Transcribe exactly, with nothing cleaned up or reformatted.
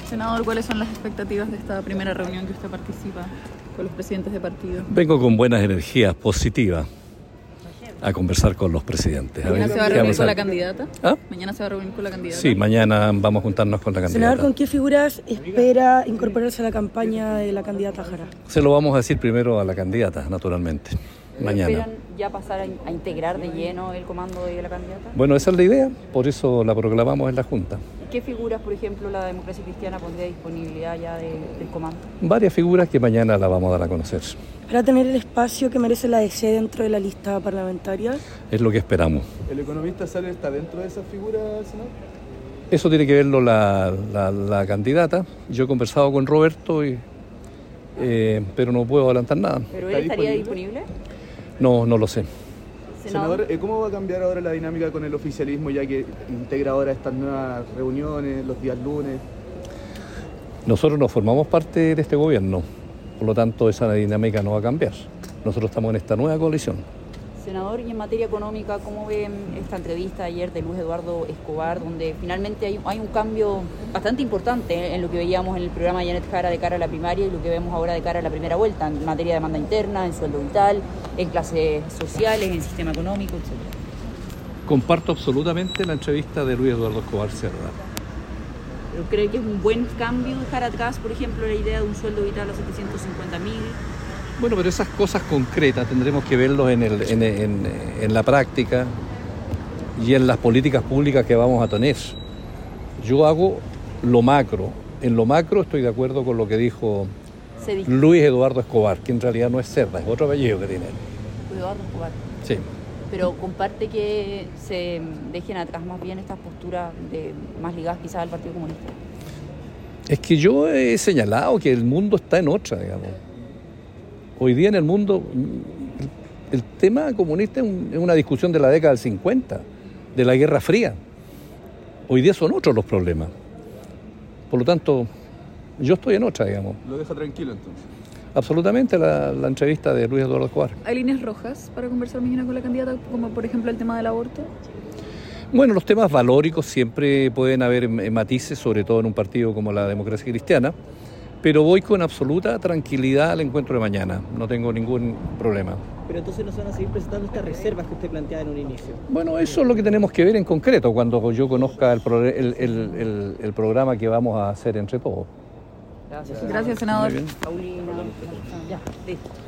Senador, ¿cuáles son las expectativas de esta primera reunión que usted participa con los presidentes de partido? Vengo con buenas energías, positivas, a conversar con los presidentes. A ¿Mañana ver, se va a ¿qué reunir vamos a con la hacer? candidata? ¿Ah? ¿Mañana se va a reunir con la candidata? Sí, mañana vamos a juntarnos con la candidata. Senador, ¿con qué figuras espera incorporarse a la campaña de la candidata Jara? Se lo vamos a decir primero a la candidata, naturalmente, mañana. ¿Esperan ya pasar a, a integrar de lleno el comando de la candidata? Bueno, esa es la idea, por eso la proclamamos en la Junta. ¿Qué figuras, por ejemplo, la Democracia Cristiana pondría a disponibilidad ya de, del comando? Varias figuras que mañana la vamos a dar a conocer. ¿Para tener el espacio que merece la D C dentro de la lista parlamentaria? Es lo que esperamos. ¿El economista Saller está dentro de esas figuras, senador? Eso tiene que verlo la, la, la candidata. Yo he conversado con Roberto, y, eh, pero no puedo adelantar nada. ¿Pero él estaría disponible? No, no lo sé. Senador, ¿cómo va a cambiar ahora la dinámica con el oficialismo, ya que integra ahora estas nuevas reuniones, los días lunes? Nosotros no formamos parte de este gobierno, por lo tanto esa dinámica no va a cambiar. Nosotros estamos en esta nueva coalición. Senador, y en materia económica, ¿cómo ven esta entrevista ayer de Luis Eduardo Escobar, donde finalmente hay, hay un cambio bastante importante en lo que veíamos en el programa de Janet Jara de cara a la primaria y lo que vemos ahora de cara a la primera vuelta, en materia de demanda interna, en sueldo vital, en clases sociales, en sistema económico, etcétera? Comparto absolutamente la entrevista de Luis Eduardo Escobar Cerda. ¿Pero cree que es un buen cambio dejar atrás, por ejemplo, la idea de un sueldo vital a setecientos cincuenta mil? Bueno, pero esas cosas concretas tendremos que verlos en, el, en, en, en la práctica y en las políticas públicas que vamos a tener. Yo hago lo macro. En lo macro estoy de acuerdo con lo que dijo Luis Eduardo Escobar, que en realidad no es Cerda, es otro apellido que tiene él. Luis Eduardo Escobar. Sí. Pero comparte que se dejen atrás más bien estas posturas de, más ligadas quizás al Partido Comunista. Es que yo he señalado que el mundo está en otra, digamos. Hoy día en el mundo, el tema comunista es, un, es una discusión de la década del cincuenta, de la Guerra Fría. Hoy día son otros los problemas. Por lo tanto, yo estoy en otra, digamos. ¿Lo deja tranquilo entonces? Absolutamente la, la entrevista de Luis Eduardo Escobar. ¿Hay líneas rojas para conversar mañana con la candidata, como por ejemplo el tema del aborto? Bueno, los temas valóricos siempre pueden haber matices, sobre todo en un partido como la Democracia Cristiana, pero voy con absoluta tranquilidad al encuentro de mañana, no tengo ningún problema. Pero entonces no se van a seguir presentando estas reservas que usted planteaba en un inicio. Bueno, eso es lo que tenemos que ver en concreto cuando yo conozca el, pro, el, el, el, el programa que vamos a hacer entre todos. Gracias. Gracias, senador. Paulina. Ya, listo.